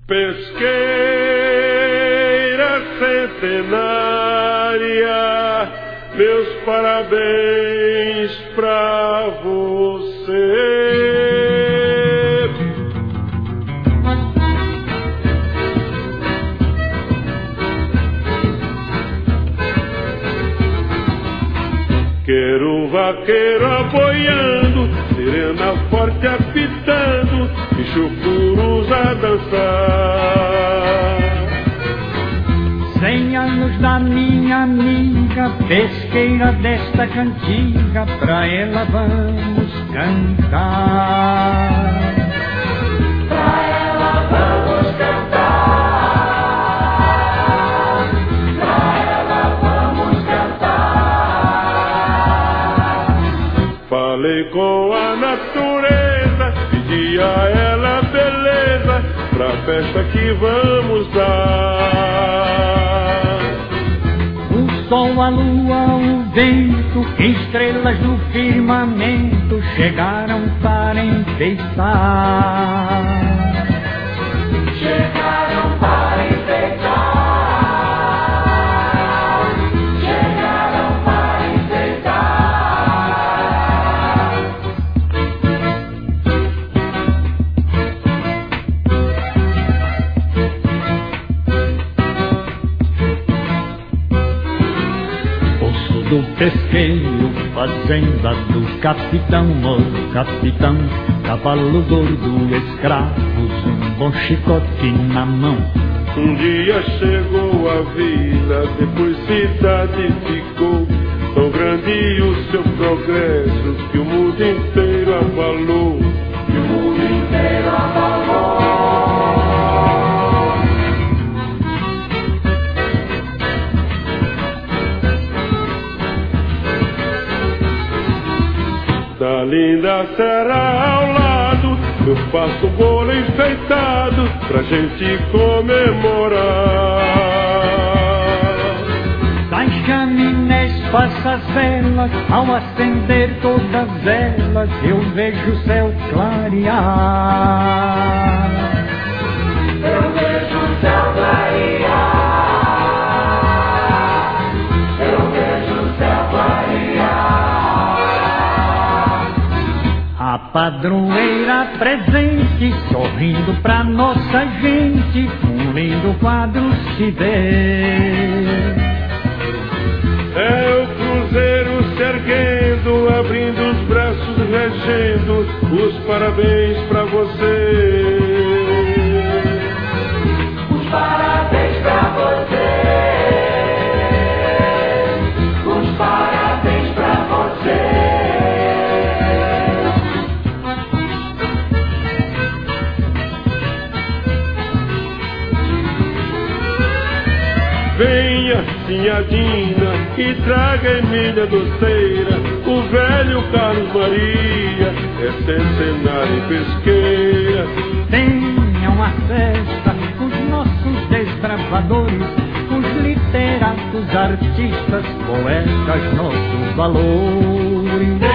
Pesqueira centenária, meus parabéns pra você. Quero vaqueiro aboiando, sirena forte apitando, e chucurus a dançar. 100 anos da minha amiga, pesqueira desta cantiga, pra ela vamos cantar. Pra ela vamos cantar. Pra ela vamos cantar. Falei com a natureza, pedi a ela beleza, pra festa que vamos dar. O sol, a lua, o vento, estrelas no firmamento chegaram para enfeitar. Chegaram para enfeitar. Chegaram para enfeitar. Poço do pesqueiro, fazenda do capitão, oh capitão, cavalo gordo, escravos, um bom chicote na mão. Um dia chegou a vila, depois cidade ficou. Tão grande o seu progresso que o mundo inteiro abalou. Que o mundo inteiro abalou. Da linda serra ao lado, eu faço bolo enfeitado pra gente comemorar. Das chaminés faço as velas, ao acender todas elas eu vejo o céu clarear. Eu vejo o céu clarear. Eu vejo o céu clarear. A padroeira presente, sorrindo pra nossa gente, um lindo quadro se vê. É o cruzeiro se erguendo, abrindo os braços, regendo os parabéns pra você. Os parabéns pra você. Os parabéns pra você. Venha, Sinhadina, e traga Emília doceira, o velho Carlos Maria, é centenário e pesqueira. Tenha uma festa, os nossos desbravadores, os literatos, artistas, poetas, nossos valores.